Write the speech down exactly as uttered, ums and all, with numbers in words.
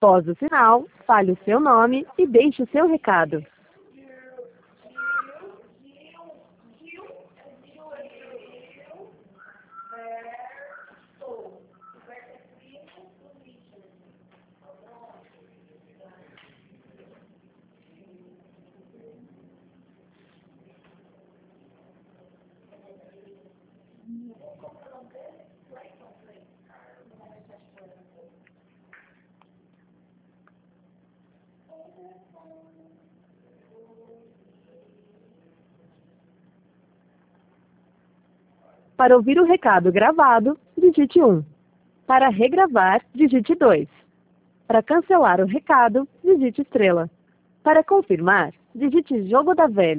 Após o sinal, fale o seu nome e deixe o seu recado. Para ouvir o recado gravado, digite um. Para regravar, digite dois. Para cancelar o recado, digite estrela. Para confirmar, digite jogo da velha.